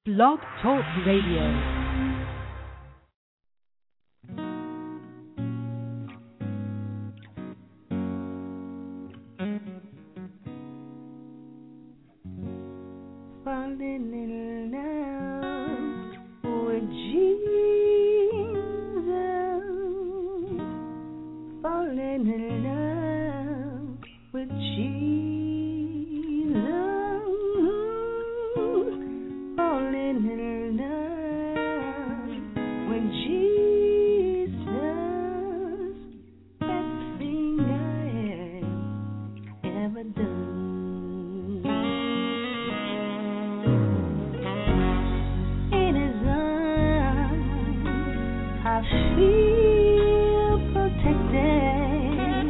Blog Talk Radio. Falling in love with Jesus, falling in love with Jesus, falling in love with Jesus, best thing I have ever done. I feel protected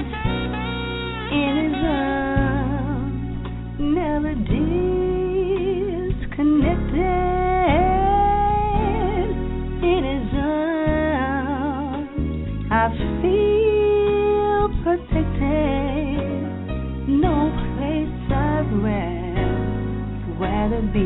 in His arms, never disconnected in His arms. I feel protected, no place I'd rather be.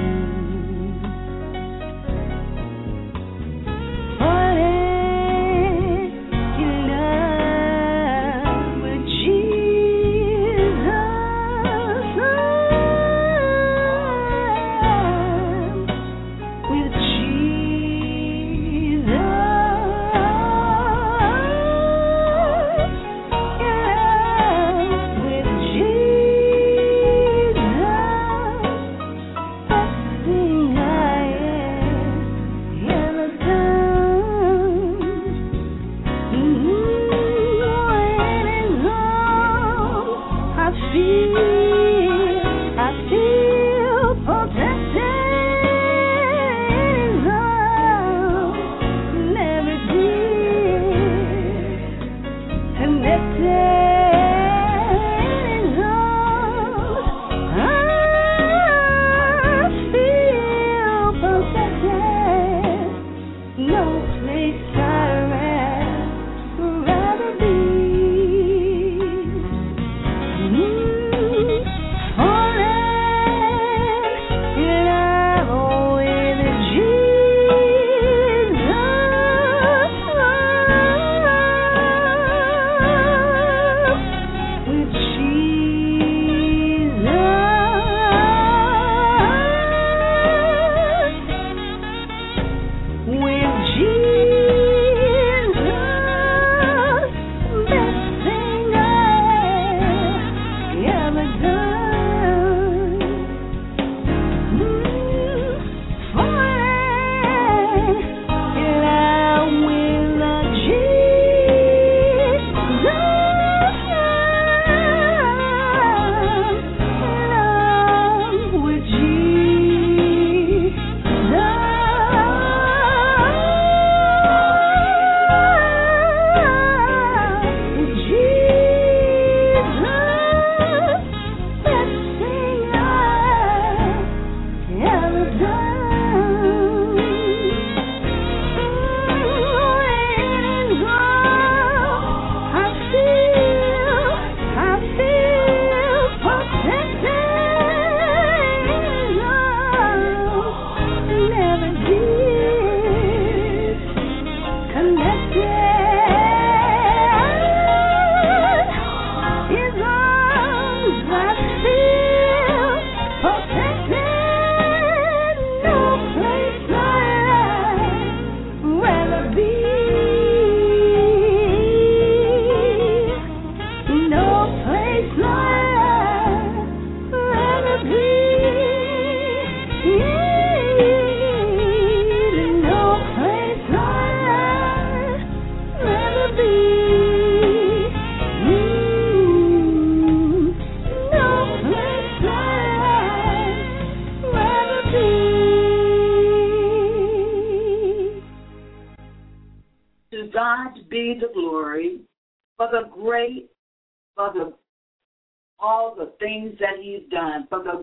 All the things that He's done, for the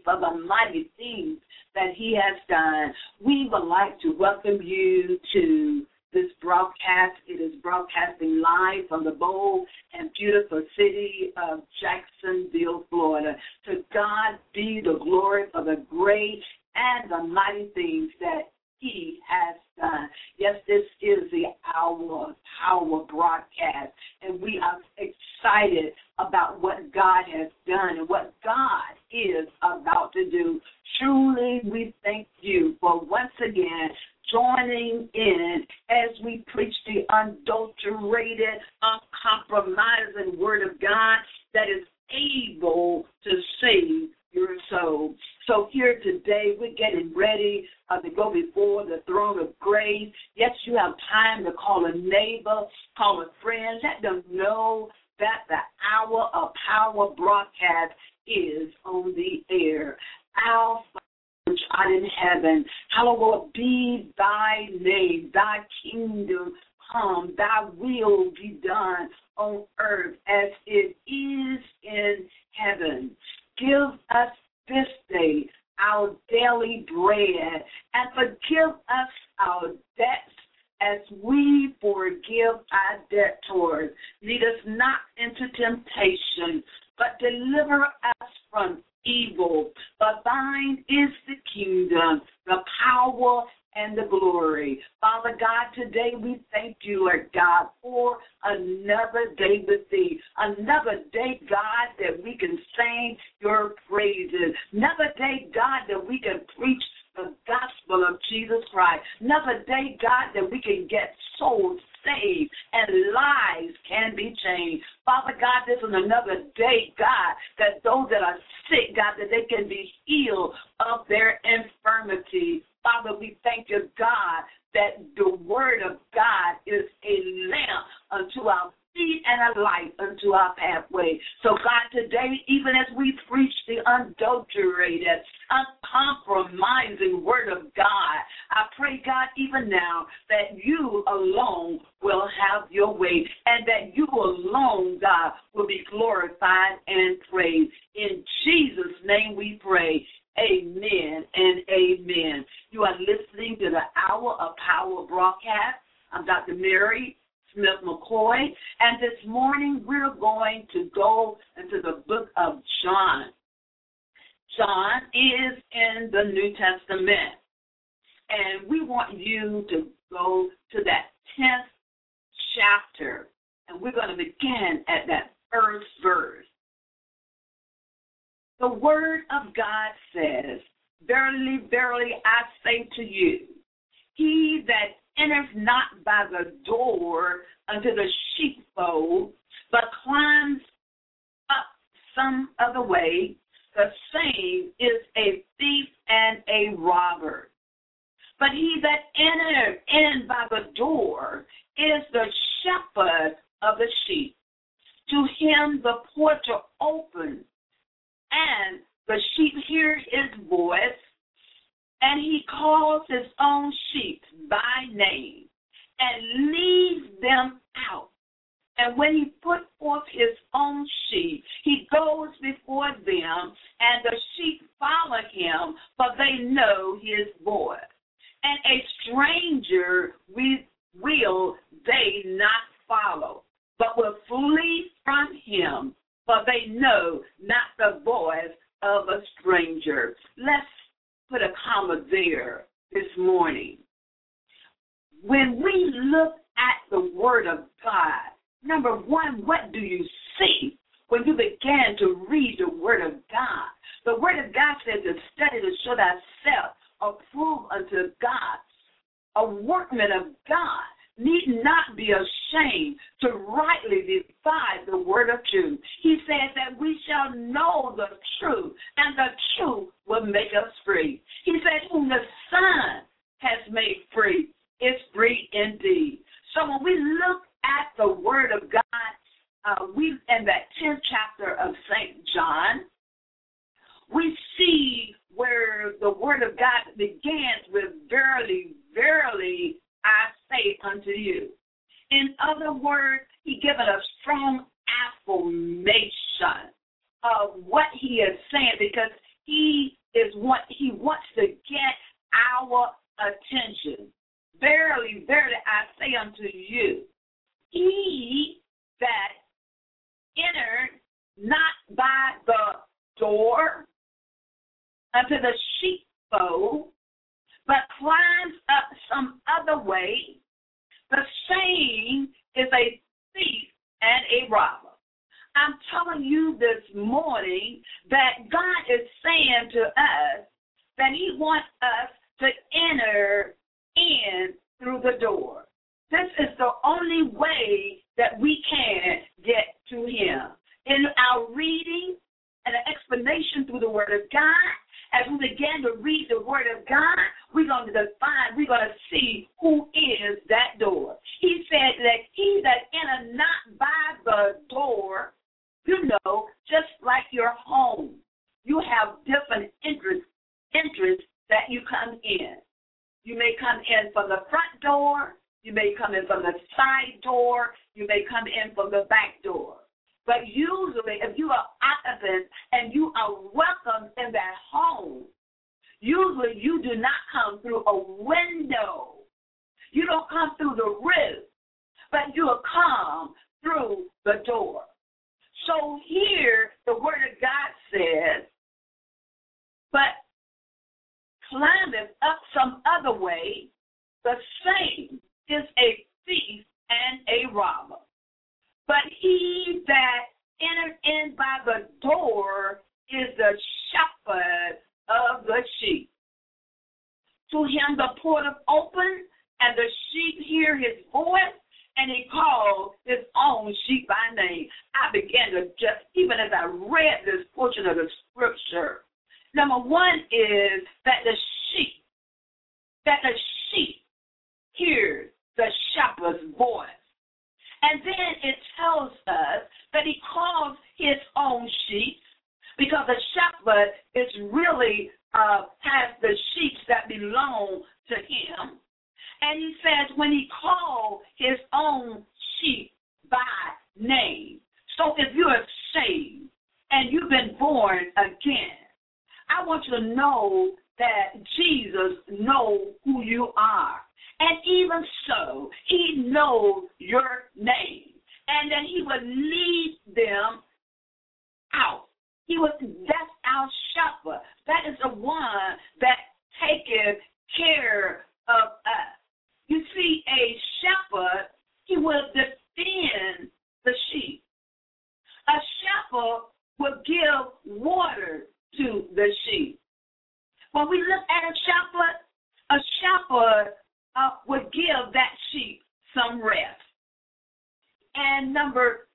mighty things that He has done. We would like to welcome you to this broadcast. It is broadcasting live from the bold and beautiful city of Jacksonville, Florida. To God be the glory for the great and the mighty things that he has done. Yes, this is the Hour Power broadcast, and we are excited about what God has done and what God is about to do. Truly, we thank you for once again joining in as we preach the unadulterated, uncompromising Word of God that is able to save your soul. So here today, we're getting ready to go before the throne of grace. Yes, you have time to call a neighbor, call a friend, let them know that the Hour of Power broadcast is on the air. Our Father which art in heaven, hallowed be thy name, thy kingdom come, thy will be done on earth as it is in heaven. Give us this day our daily bread, and forgive us our debts as we forgive our debtors. Lead us not into temptation, but deliver us from evil. For thine is the kingdom, the power, and the glory. Father God, today we thank you, Lord God, for another day with thee. Another day, God, that we can sing your praises. Another day, God, that we can preach the gospel of Jesus Christ. Another day, God, that we can get souls saved and lives can be changed. Father God, this is another day, God, that those that are sick, God, that they can be healed of their infirmity. Father, we thank you, God, that the word of God is a lamp unto our feet and a light unto our pathway. So, God, today, even as we preach the unadulterated, uncompromising word of God, I pray, God, even now, that you alone will have your way and that you alone, God, will be glorified and praised. In Jesus' name we pray. Amen and amen. You are listening to the Hour of Power broadcast. I'm Dr. Mary Smith McCoy, and this morning we're going to go into the book of John. John is in the New Testament, and we want you to go to that 10th chapter, and we're going to begin at that first verse. The word of God says, Verily, verily, I say to you, he that enters not by the door unto the sheepfold, but climbs up some other way, the same is a thief and a robber. But he that entered in by the door is the shepherd of the sheep. To him the porter opens, and the sheep hear his voice, and he calls his own sheep by name and leads them out. And when he put forth his own sheep, he goes before them, and the sheep follow him, for they know his voice. And a stranger will they not follow, but will flee from him, for they know not the voice of a stranger. Let's put a comma there this morning. When we look at the Word of God, number one, what do you see when you begin to read the Word of God? The Word of God says to study to show thyself approved unto God, a workman of God, need not be ashamed to rightly divide the word of truth. He says that we shall know the truth, and the truth will make us free. He said, whom the Son has made free is free indeed. So when we look at the word of God, we in that 10th chapter of St. John, we see where the word of God begins with verily, verily, I say unto you. In other words, he given a strong affirmation of what he is saying, because he wants to get our attention. Verily, verily, I say unto you, he that entered not by the door unto the foe, but climbs up some other way, the same is a thief and a robber. I'm telling you this morning that God is saying to us that he wants us to enter in through the door. This is the only way that we can get to him. In our reading and an explanation through the Word of God, as we begin to read the Word of God, we're going to see who is that door. He said that he that enter not by the door, just like your home, you have different interests that you come in. You may come in from the front door, you may come in from the side door, you may come in from the back door. But usually, if you are occupant and you are welcome in that home, usually you do not come through a window. You don't come through the roof, but you will come through the door. So here, the Word of God says, but climbeth up some other way, the same is a thief and a robber. But he that entered in by the door is the shepherd of the sheep. To him the portal opened, and the sheep hear his voice, and he called his own sheep by name. I began to even as I read this portion of the scripture, number one is that the sheep hears the shepherd's voice. And then it tells us that he calls his own sheep because the shepherd is really has the sheep that belong to him. And he says when he called his own sheep by name. So if you are saved and you've been born again, I want you to know that Jesus knows who you are. And even so, he knows your name. And that he will lead them out. That's our shepherd. That is the one that taketh care of us. You see, a shepherd, he will defend the sheep. A shepherd will give water to the sheep. When we look at a shepherd would give that sheep some rest. And number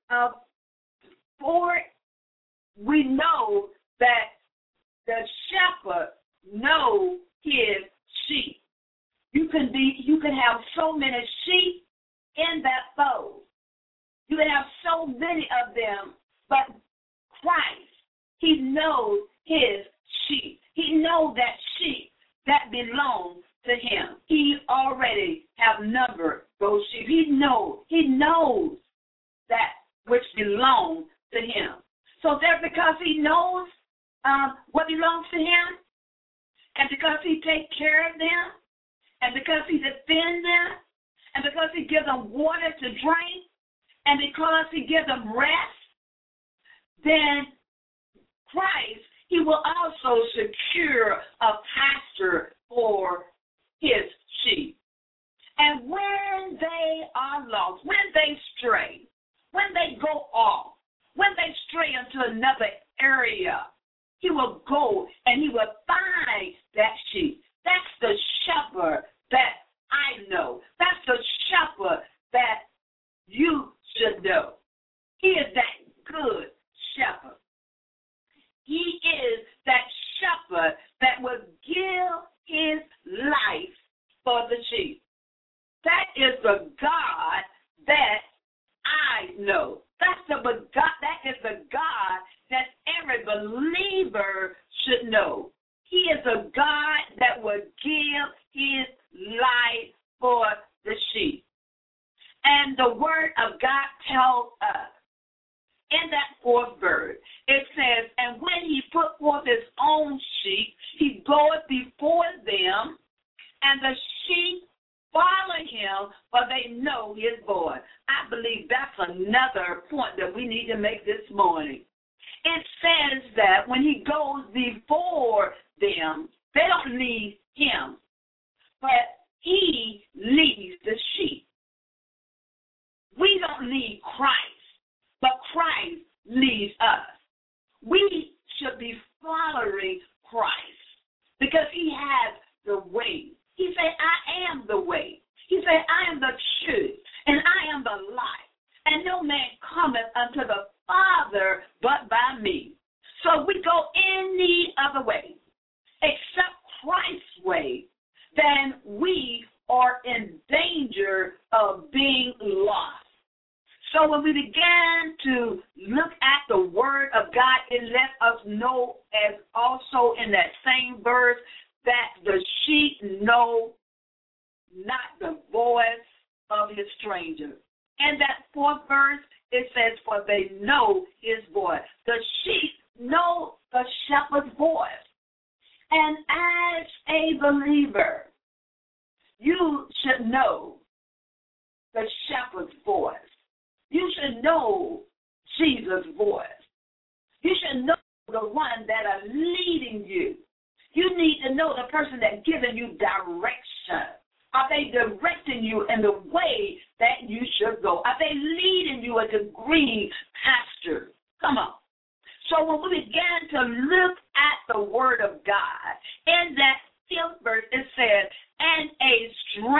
4, we know that the shepherd knows his sheep. You can have so many sheep in that fold. You can have so many of them, but Christ, he knows his sheep. He knows that sheep that belongs to him. He already have numbered those sheep. He knows that which belongs to him. So there, because he knows what belongs to him, and because he takes care of them, and because he defends them, and because he gives them water to drink, and because he gives them rest, then Christ, he will also secure a pasture for his sheep. And when they are lost, when they stray, when they go off, when they stray into another area, he will go and he will find that sheep. That's the shepherd that I know. That's the shepherd that you should know. He is that good shepherd. He is that shepherd that will give his life for the sheep. That is the God that I know. That is the God that every believer should know. He is a God that will give his life for the sheep. And the word of God tells us in that 4th verse, it says, and when he put forth his own sheep, he goeth before them, and the sheep follow him, for they know his voice. I believe that's another point that we need to make this morning. It says that when he goes before them, They don't lead him, but he leads the sheep. We don't lead Christ, but Christ leads us. We should be following Christ because he has the way. He said, I am the way. He said, I am the truth, and I am the life. And no man cometh unto the Father but by me. So we go any other way except Christ's way, then we are in danger of being lost. So when we began to look at the word of God, it let us know, as also in that same verse, that the sheep know not the voice of his stranger. And that fourth verse, it says, for they know his voice. The sheep know the shepherd's voice. And as a believer, you should know the shepherd's voice. You should know Jesus' voice. You should know the one that are leading you. You need to know the person that's giving you direction. Are they directing you in the way that you should go? Are they leading you into green pastures? Come on. So when we began to look at the word of God, in that fifth verse it says, and a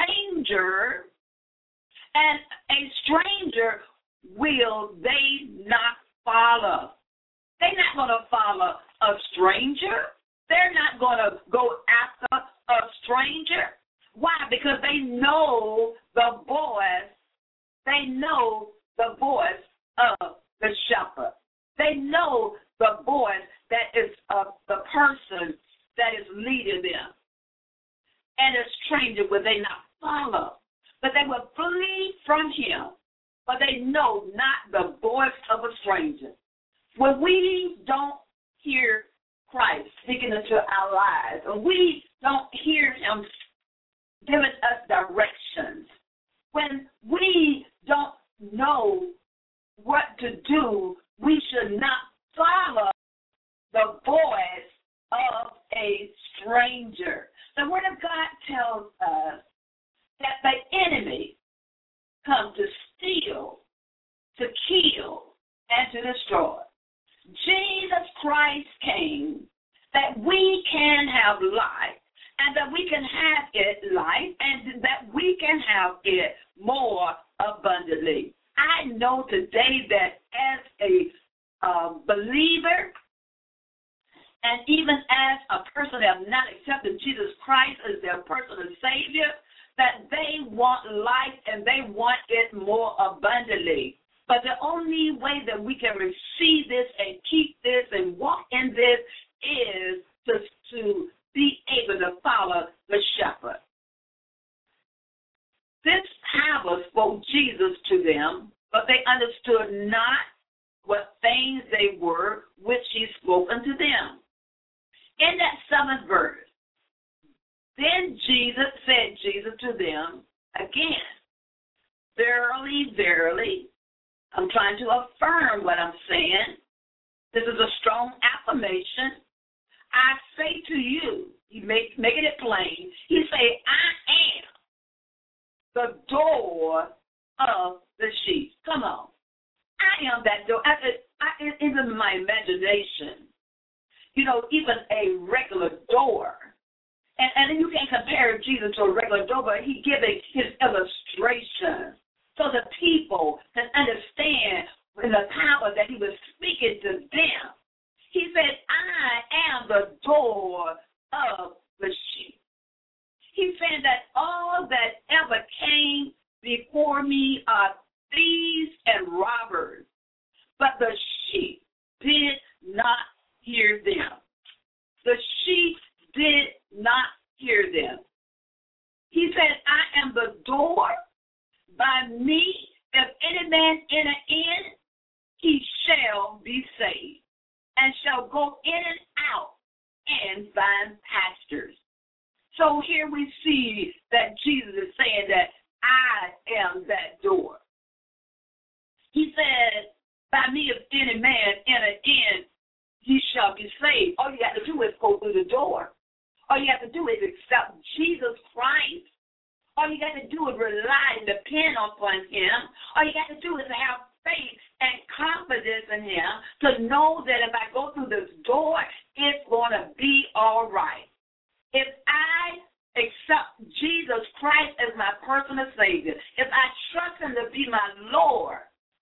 stranger will they not follow. They're not going to follow a stranger. They're not going to go after a stranger. Why? Because they know the voice. They know the voice of the shepherd. They know the voice that is of the person that is leading them. And a stranger will they not follow. But they will flee from him. But they know not the voice of a stranger. When we don't hear Christ speaking into our lives, and we don't hear him giving us directions, when we don't know what to do, we should not follow the voice of a stranger. The Word of God tells us that the enemy comes to steal, to kill, and to destroy. Jesus Christ came that we can have life, and that we can have it life, and that we can have it more abundantly. I know today that as a believer, and even as a person that have not accepted Jesus Christ as their personal Savior, that they want life and they want it more abundantly. But the only way that we can receive this and keep this and walk in this is to be able to follow the shepherd. This parable spoke Jesus to them, but they understood not what things they were which he spoke unto them. In that seventh verse, then said Jesus to them again, verily, verily, I'm trying to affirm what I'm saying. This is a strong affirmation. I say to you, he making it plain, he say, I am the door of the sheep. Come on. I am that door. Even my imagination, even a regular door. And you can't compare Jesus to a regular door, but he giving his illustration so the people can understand in the power that he was speaking to them. He said, I am the door of the sheep. He said that all that ever came before me are thieves and robbers, but the sheep did not hear them. The sheep did not hear them. He said, I am the door. By me, if any man enter in, he shall be saved, and shall go in and out and find pastures. So here we see that Jesus is saying that I am that door. He said, by me, if any man enter in, he shall be saved. All you got to do is go through the door. All you have to do is accept Jesus Christ. All you got to do is rely and depend upon him. All you got to do is have faith and confidence in him to know that if I go through this door, it's going to be all right. If I accept Jesus Christ as my personal Savior, if I trust him to be my Lord,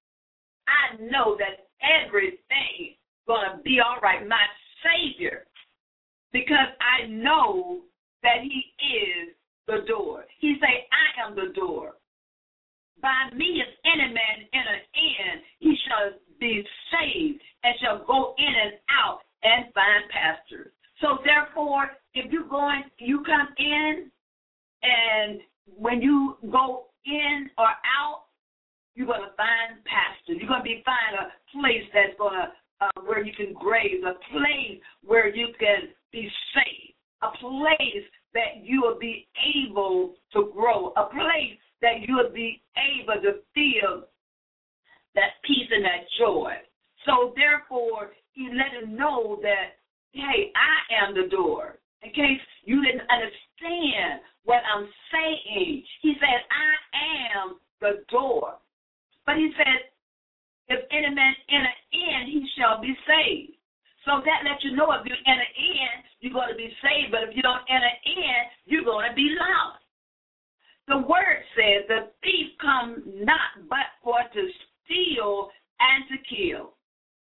I know that everything is going to be all right. My Savior, because I know that he is the door. He say, I am the door. By me, if any man enter in, he shall be saved and shall go in and out and find pastures. So therefore, if you come in, and when you go in or out, you're going to find pastures. You're going to find a place that's going to where you can graze, a place where you can be safe, a place that you will be able to grow, a place that you will be able to feel that peace and that joy. So therefore, he let him know that, hey, I am the door. In case you didn't understand what I'm saying, he said, I am the door. But he said, if any man enter in, he shall be saved. So that lets you know if you enter in, you're going to be saved. But if you don't enter in, you're going to be lost. The word says the thief comes not but for to steal and to kill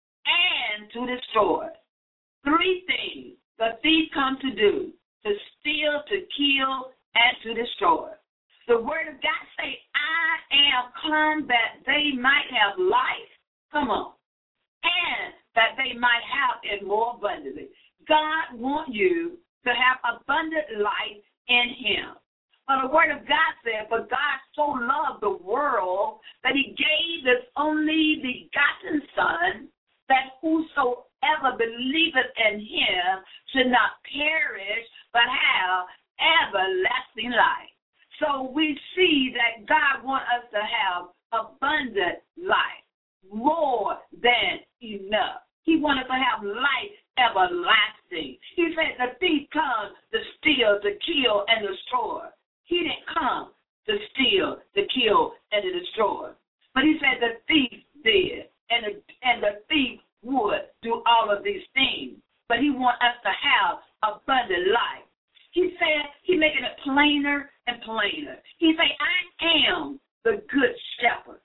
and to destroy. Three things the thief comes to do: to steal, to kill, and to destroy. The word of God says, I am come that they might have life. Come on. And that they might have it more abundantly. God wants you to have abundant life in him. But the word of God said, for God so loved the world that he gave his only begotten Son, that whosoever believeth in him should not perish, but have everlasting life. So we see that God wants us to have abundant life, more than enough. He wants us to have life everlasting. He said the thief comes to steal, to kill, and destroy. He didn't come to steal, to kill, and to destroy. But he said the thief did, and the thief would do all of these things. But he wants us to have abundant life. He said, he's making it plainer and plainer. He said, I am the good shepherd.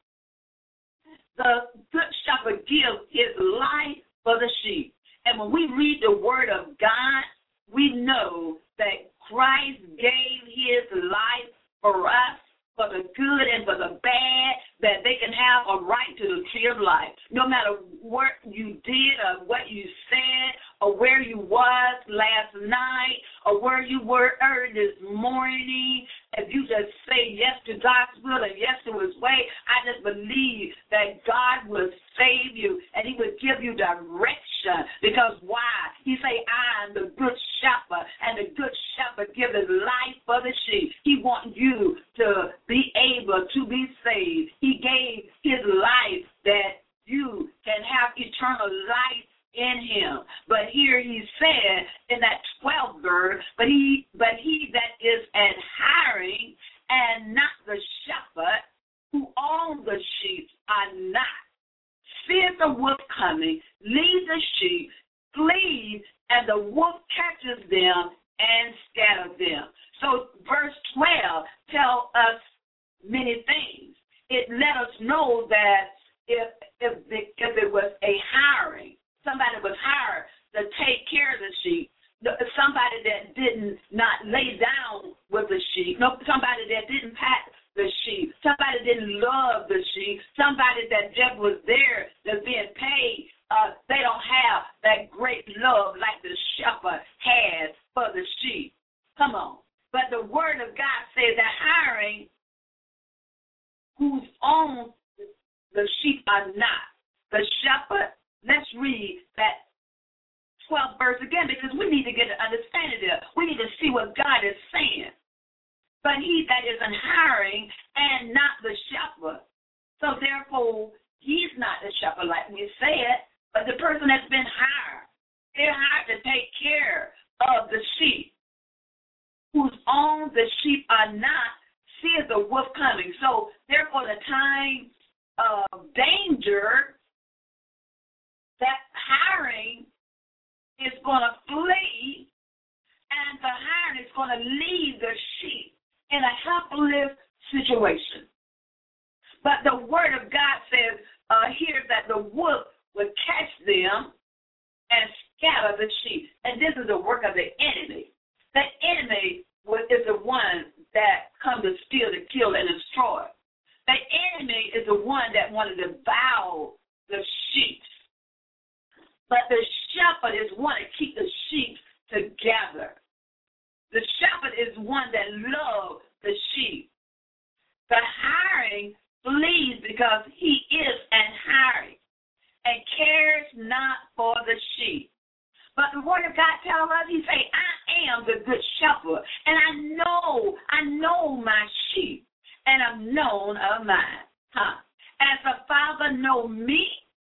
The good shepherd gives his life for the sheep. And when we read the word of God, we know that Christ gave his life for us, for the good and for the bad, that they can have a right to the tree of life. No matter what you did or what you said or where you was last night or where you were early this morning, if you just say yes to God's will and yes to his way, I just believe that God will save you and he will give you direction. Because why? He say, I am the good shepherd, and the good shepherd gives his life for the sheep. He wants you to be able to be saved. He gave his life that you can have eternal life in him. But here he said in that 12th verse, but he that is an hiring and not the shepherd, who owns the sheep, are not. Seeth the wolf coming, leave the sheep, flee, and the wolf catches them and scatters them. So verse 12 tells us many things. It let us know that if it was a hiring, somebody was hired to take care of the sheep, somebody that did not lay down with the sheep, somebody that didn't pat the sheep, somebody didn't love the sheep, somebody that just was there that's being paid, they don't have that great love like the shepherd has for the sheep. Come on. But the word of God says that hiring whose own the sheep are not. The shepherd, let's read that 12th verse again, because we need to get an understanding of it. We need to see what God is saying. But he that is an hiring and not the shepherd. So therefore, he's not the shepherd like we said, but the person that's been hired. They're hired to take care of the sheep. whose own the sheep are not, seeth the wolf coming. So therefore the time of danger, that hiring is going to flee, and the hiring is going to leave the sheep in a helpless situation. But the word of God says here that the wolf will catch them and scatter the sheep. And this is the work of the enemy. The enemy is the one that comes to steal, to kill, and destroy. The enemy is the one that wanted to devour the sheep. But the shepherd is one that keeps the sheep together. The shepherd is one that loves the sheep. The hiring flees because he is an hiring and cares not for the sheep. But the word of God tells us, he say, I am the good shepherd, and I know my sheep, and I'm known of mine. As the Father know me,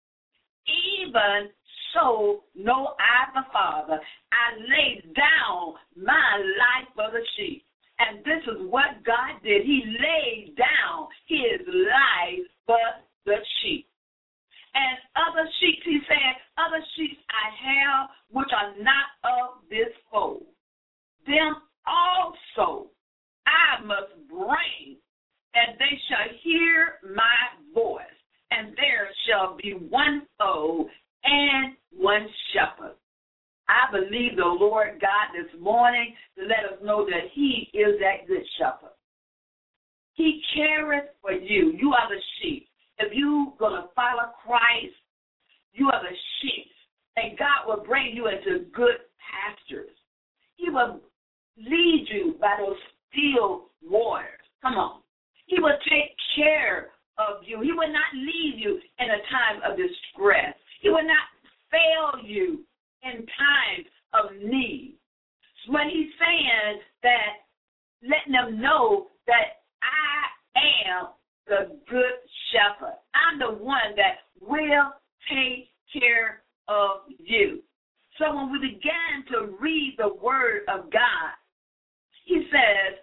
even so know I the Father. I lay down my life for the sheep. And this is what God did. He laid down his life for the sheep. And other sheep, he said, other sheep I have which are not of this fold. Them also I must bring, and they shall hear my voice. And there shall be one fold and one shepherd. I believe the Lord God this morning to let us know that he is that good shepherd. He careth for you. You are the sheep. If you're going to follow Christ, you are the sheep. And God will bring you into good pastures. He will lead you by those still waters. Come on. He will take care of you. He will not leave you in a time of distress. He will not fail you in times of need. When he's saying that, letting them know that I am the good shepherd. I'm the one that will take care of you. So when we began to read the word of God, he says,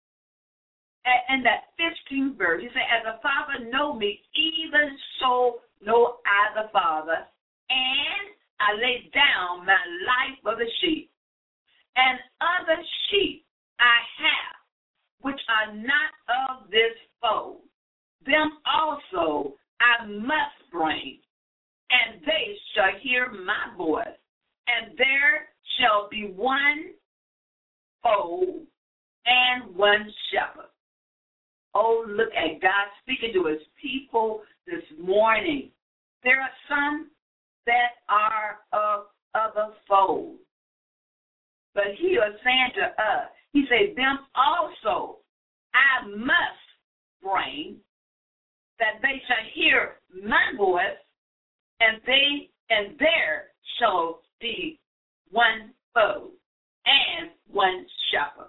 in that 15th verse, he said, as the Father know me, even so know I the Father, and I lay down my life for the sheep. And other sheep I have, which are not of this fold. Them also I must bring, and they shall hear my voice. And there shall be one fold and one shepherd. Oh, look at God speaking to his people this morning. There are some that are of other folds. But he is saying to us, he said, them also I must bring, that they shall hear my voice, and there shall be one fold and one shepherd.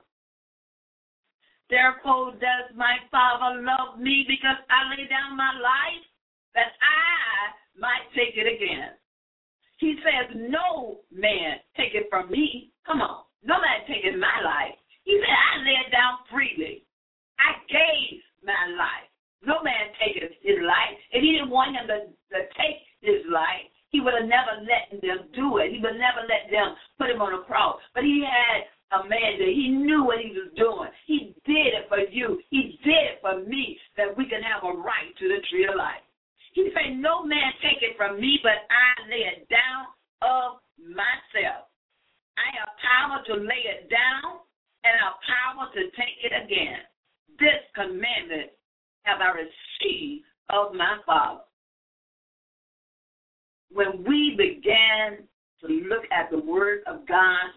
Therefore does my Father love me, because I lay down my life, that I might take it again. He says, no man take it from me. Come on. No man take it my life. He said, I lay it down freely. I gave my life. No man take his life. If he didn't want him to take his life, he would have never let them do it. He would never let them put him on a cross. But he had a man that he knew what he was doing. He did it for you. He did it for me, that we can have a right to the tree of life. He said, no man take it from me, but I lay it down of myself. I have power to lay it down, and I have power to take it again. This commandment have I received of my Father. When we began to look at the word of God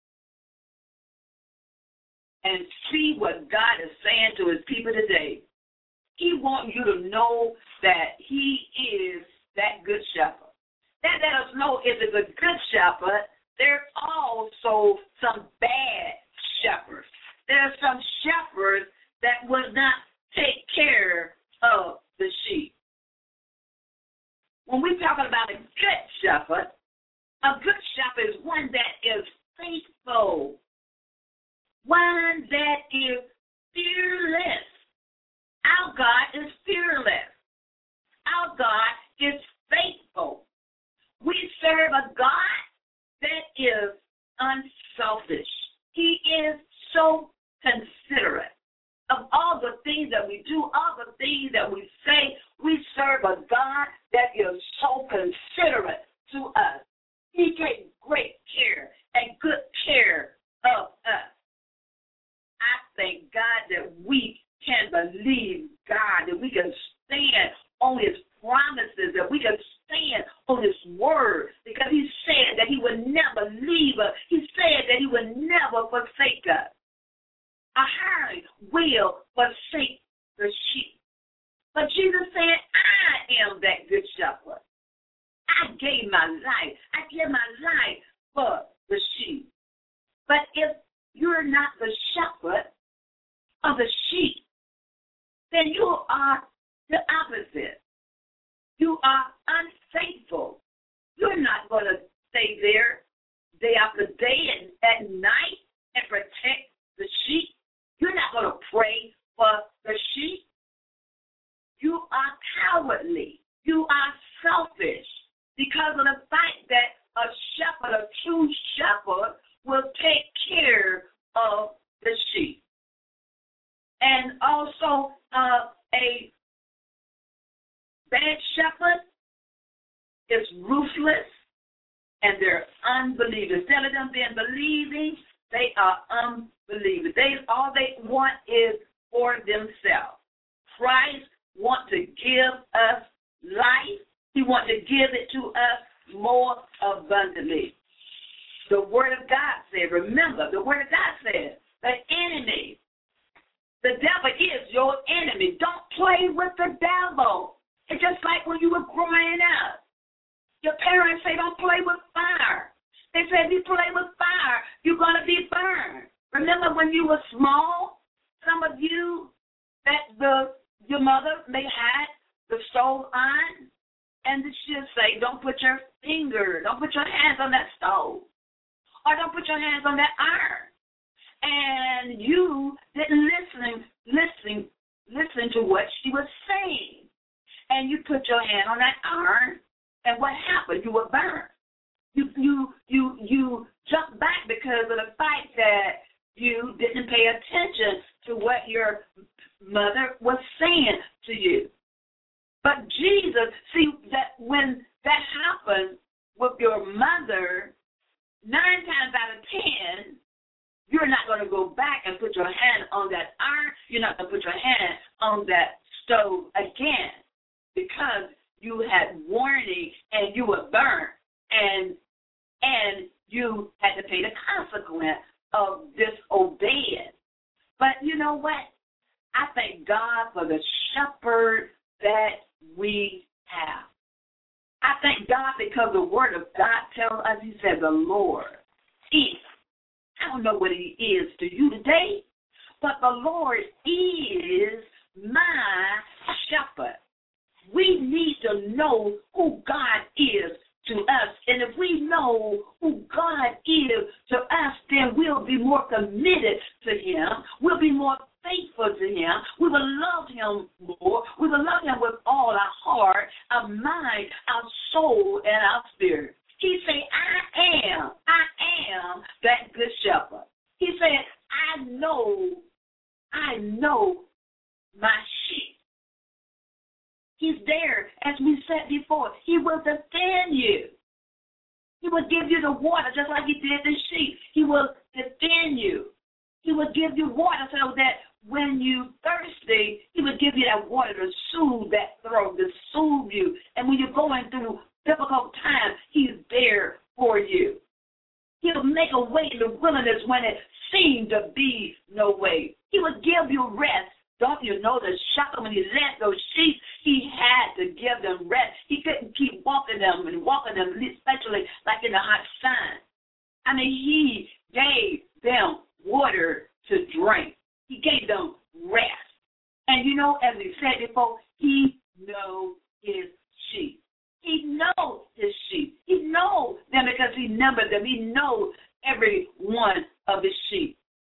and see what God is saying to his people today, he wants you to know that he is that good shepherd. That let us know if it's a good shepherd, there's also some bad shepherds. There are some shepherds that will not take care of the sheep. When we're talking about a good shepherd is one that is faithful. one that is fearless. Our God is fearless. Our God is faithful. We serve a God that is unselfish. He is so considerate of all the things that we do, all the things that we say. We serve a God that is so considerate to us. He takes great care and good care of us. I thank God that we can believe God, that we can stand on His promises, that we can stand on His word, because He said that He would never leave us. He said that He would never forsake us. A hind will forsake the sheep. But Jesus said, I am that good shepherd. I gave my life. I give my life for the sheep. But if you're not the shepherd of the sheep, then you are the opposite. You are unfaithful. You're not going to stay there day after day and at night and protect the sheep. You're not going to pray for the sheep. You are cowardly. You are selfish because of the fact that a shepherd, a true shepherd, will take care of the sheep. And also a bad shepherd is ruthless, and they're unbelievers. Instead of them being believing, they are unbelievers. All they want is for themselves. Christ wants to give us life. He wants to give it to us more abundantly. The Word of God said, remember, the Word of God says, the enemy, the devil is your enemy. Don't play with the devil. It's just like when you were growing up. Your parents say don't play with fire. They say if you play with fire, you're going to be burned. Remember when you were small, some of you, your mother may have the stove on, and she'll say, don't put your hands on that stove, or don't put your hands on that iron. And you didn't listen to what she was saying. And you put your hand on that iron, and what happened? You were burned. You jumped back because of the fact that you didn't pay attention to what your mother was saying to you. But Jesus, see, that when that happened with your mother, 9 times out of 10, you're not going to go back and put your hand on that iron. You're not going to put your hand on that stove again, because you had warning and you were burned, and you had to pay the consequence of disobeying. But you know what? I thank God for the shepherd that we have. I thank God because the Word of God tells us, He said, the Lord is. I don't know what He is to you today, but the Lord is my shepherd. We need to know who God is to us. And if we know who God is to us, then we'll be more committed to Him. We'll be more faithful to Him. We will love Him more. We will love Him with all our heart, our mind, our soul, and our spirit. He said, I am that good shepherd. He said, I know my sheep. He's there, as we said before. He will defend you. He will give you the water just like He did the sheep. He will defend you. He will give you water so that when you're thirsty, He will give you that water to soothe that throat, to soothe you. And when you're going through difficult times, He's there for you. He'll make a way in the wilderness when it seemed to be no way. He will give you rest. Don't you know the shepherd, when He led those sheep, He had to give them rest. He couldn't keep walking them, especially like in the hot sun. I mean, He gave them water to drink. He gave them rest. And you know, as we said before, He knows His sheep. He knows His sheep. He knows them because He numbered them. He knows every one of His sheep.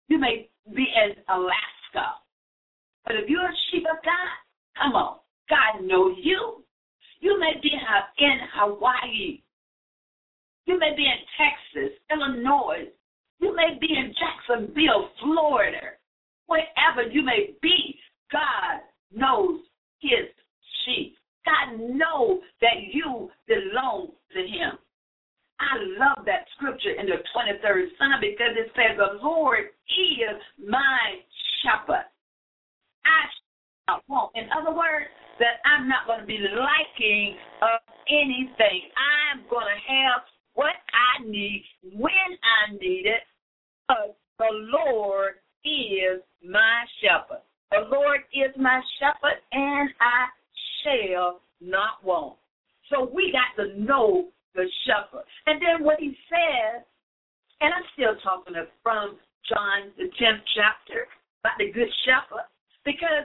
You may be in Alaska. But if you're a sheep of God, come on, God knows you. You may be in Hawaii. You may be in Texas, Illinois. You may be in Jacksonville, Florida. Wherever you may be, God knows his sheep. God knows that you belong to him. I love that scripture in the 23rd Psalm because it says, the Lord is my shepherd. I shall not want. In other words, that I'm not going to be lacking of anything. I'm going to have what I need when I need it. The Lord is my shepherd. The Lord is my shepherd, and I shall not want. So we got to know the shepherd. And then what he says, and I'm still talking from John, the 10th chapter, about the good shepherd, because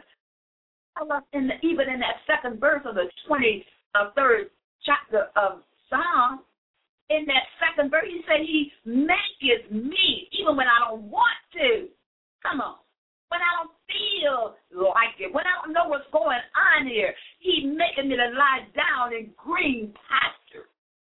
even in that second verse of the 23rd chapter of Psalm, in that second verse, he said he maketh me, even when I don't want to. Come on. When I don't feel like it, when I don't know what's going on here, he making me to lie down in green pastures.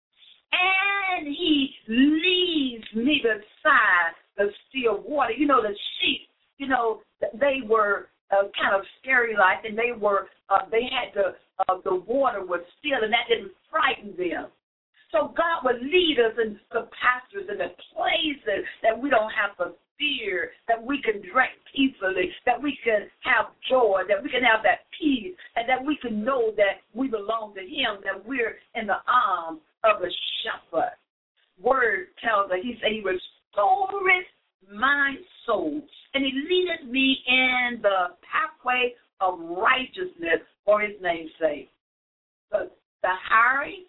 And he leads me beside the still water. You know, the sheep, you know, they were kind of scary-like, and they had the water was still, and that didn't frighten them. So God would lead us in the pastures and the places that we don't have to fear, that we can drink peacefully, that we can have joy, that we can have that peace, and that we can know that we belong to him, that we're in the arms of the shepherd. Word tells us, he said, he restoreth my soul, and he leadeth me in the pathway of righteousness for his name's sake. But the hiring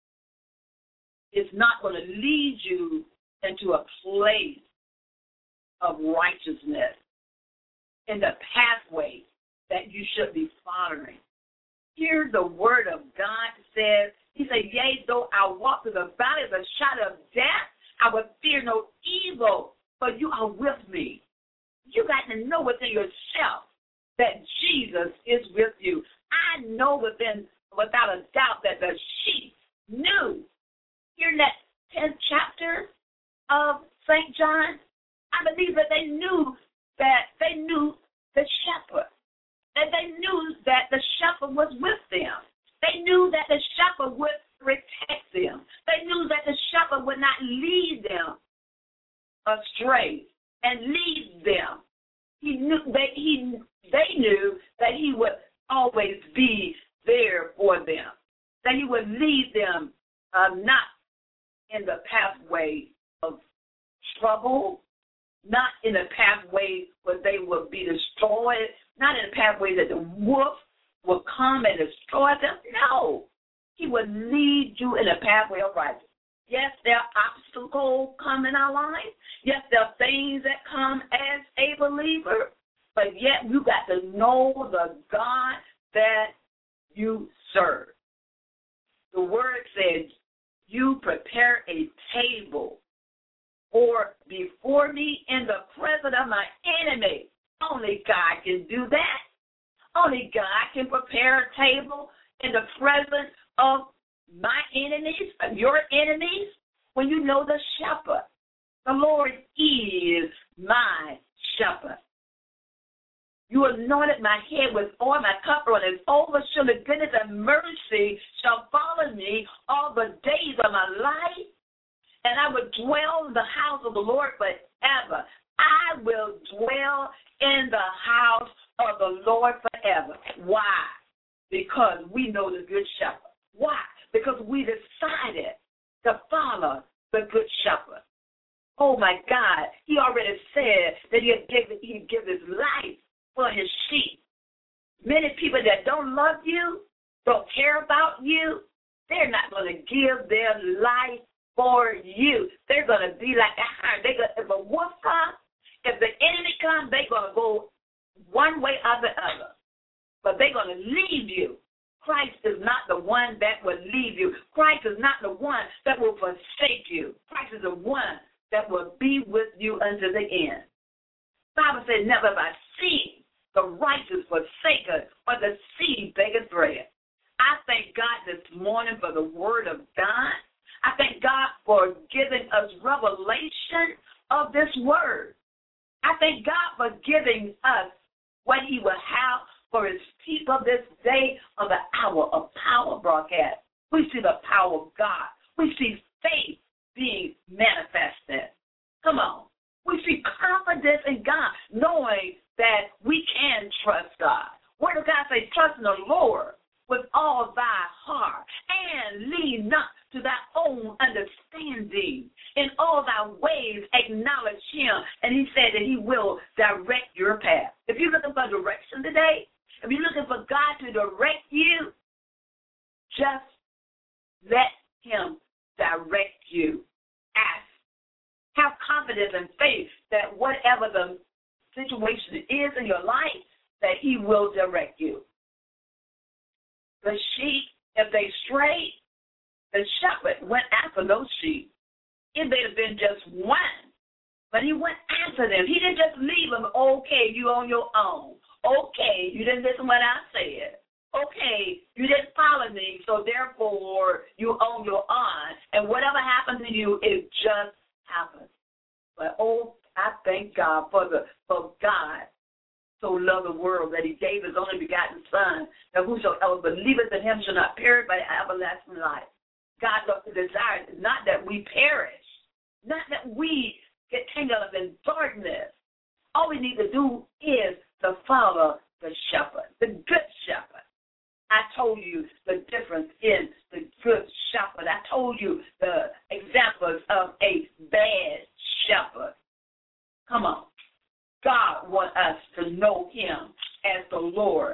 is not going to lead you into a place of righteousness in the pathway that you should be following. Here the word of God says, he said, yea, though I walk through the valley of the shadow of death, I will fear no evil, for you are with me. You got to know within yourself that Jesus is with you. I know without a doubt that the sheep knew. Here in that 10th chapter of St. John, I believe that they knew the shepherd. And they knew that the shepherd was with them. They knew that the shepherd would protect them. They knew that the shepherd would not lead them astray and lead them. They knew that he would always be there for them, that he would lead them not in the pathway of trouble, not in a pathway where they will be destroyed, not in a pathway that the wolf will come and destroy them. No, he will lead you in a pathway of righteousness. Yes, there are obstacles come in our lives. Yes, there are things that come as a believer, but yet you got to know the God that you serve. The word says, you prepare a table or before me in the presence of my enemy. Only God can do that. Only God can prepare a table in the presence of my enemies, of your enemies, when you know the shepherd. The Lord is my shepherd. You anointed my head with oil, my cup runneth over. Surely goodness and mercy shall follow me all the days of my life, and I will dwell in the house of the Lord forever. I will dwell in the house of the Lord forever. Why? Because we know the good shepherd. Why? Because we decided to follow the good shepherd. Oh, my God. He already said that he'd give his life for his sheep. Many people that don't love you, don't care about you, they're not going to give their life for you. They're going to be like a hind. If a wolf comes, if the enemy comes, they're going to go one way or the other. But they're going to leave you. Christ is not the one that will leave you. Christ is not the one that will forsake you. Christ is the one that will be with you unto the end. Bible said, never have I seen the righteous forsaken or the seed begging bread. I thank God this morning for the word of God. I thank God for giving us revelation of this word. I thank God for giving us what he will have for his people this day of the Hour of Power broadcast. We see the power of God. We see faith being manifested. Come on. We see confidence in God, knowing that we can trust God. Word of God says, trust in the Lord with all thy heart, and lean not to thy own understanding. In all thy ways acknowledge him, and he said that he will direct your path. If you're looking for direction today, if you're looking for God to direct you, just let him direct you. Ask. Have confidence and faith that whatever the situation is in your life, that he will direct you. The sheep, if they strayed, the shepherd went after those sheep. It may have been just one, but he went after them. He didn't just leave them, okay, you on your own. Okay, you didn't listen to what I said. Okay, you didn't follow me, so therefore you own your own. And whatever happened to you, it just happened. But, I thank God for God so loved the world that he gave his only begotten Son, that whosoever believeth in him shall not perish but have everlasting life. God desires not that we perish, not that we get tangled up in darkness. All we need to do is to follow the shepherd, the good shepherd. I told you the difference in the good shepherd. I told you the examples of a bad shepherd. Come on. God wants us to know him as the Lord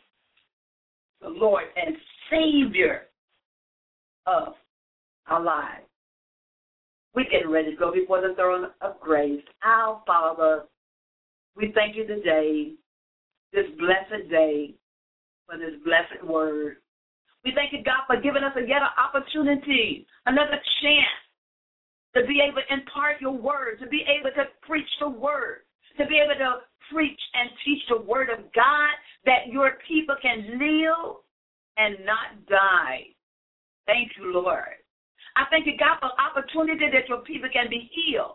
and Savior of our lives. We're getting ready to go before the throne of grace. Our Father, we thank you today, this blessed day, for this blessed word. We thank you, God, for giving us yet an opportunity, another chance to be able to impart your word, to be able to preach the word, to be able to preach and teach the word of God, that your people can live and not die. Thank you, Lord. I thank you, God, for the opportunity that your people can be healed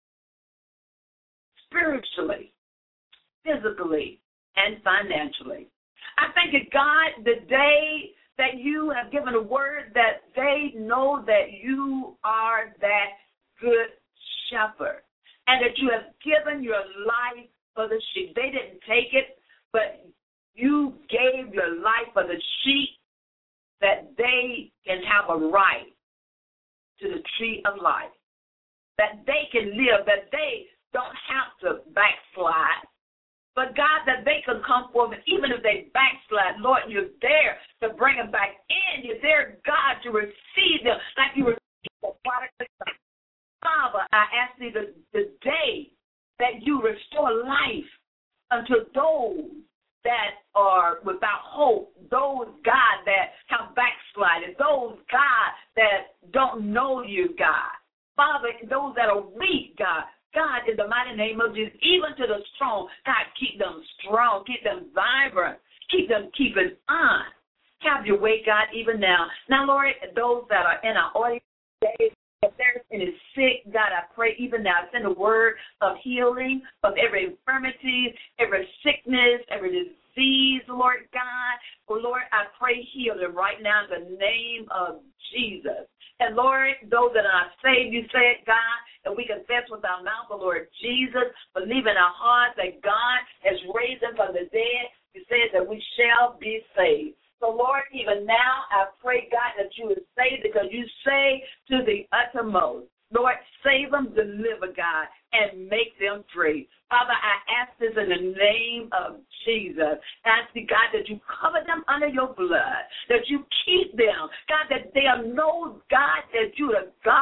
spiritually, physically, and financially. I thank you, God, the day that you have given a word that they know that you are that good shepherd, and that you have given your life for the sheep. They didn't take it, but you gave your life for the sheep, that they can have a right to the tree of life, that they can live, that they don't have to backslide, but God, that they can come forth, and even if they backslide, Lord, you're there to bring them back in. You're there, God, to receive them like you received the prodigal son. Father, I ask thee the day that you restore life unto those that are without hope, those, God, that have backslided, those, God, that don't know you, God. Father, those that are weak, God, in the mighty name of Jesus, even to the strong, God, keep them strong, keep them vibrant, keep them keeping on. Have your way, God, even now. Now, Lord, those that are in our audience today, if there's any sick, God, I pray even now, send a word of healing of every infirmity, every sickness, every disease, Lord God. Oh, Lord, I pray healing right now in the name of Jesus. And, Lord, those that are saved, you said, God, and we confess with our mouth, the Lord Jesus, believe in our hearts that God has raised him from the dead. You said that we shall be saved. So, Lord, even now, I pray, God, that you would save, because you say to the uttermost. Lord, save them, deliver, God, and make them free. Father, I ask this in the name of Jesus. I ask you, God, that you cover them under your blood, that you keep them, God, that they'll know, God, that you are God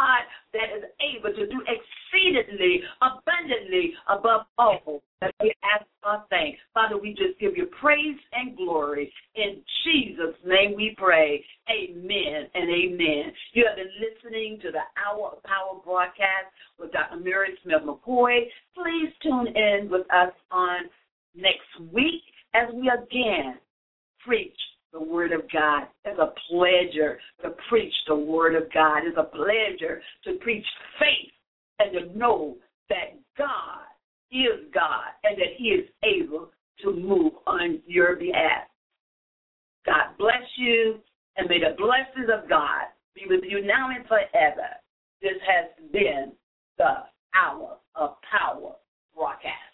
that is able to do exceedingly, abundantly, above all that we ask or think. Father, we just give you praise and glory. In Jesus' name we pray. Amen and amen. You have been listening to the Hour of Power broadcast with Dr. Mary Smith McCoy. Please tune in with us on next week as we again preach the Word of God. It's a pleasure to preach the Word of God. It's a pleasure to preach faith and to know that God is God and that He is able to move on your behalf. God bless you, and may the blessings of God be with you now and forever. This has been the Hour of Power broadcast.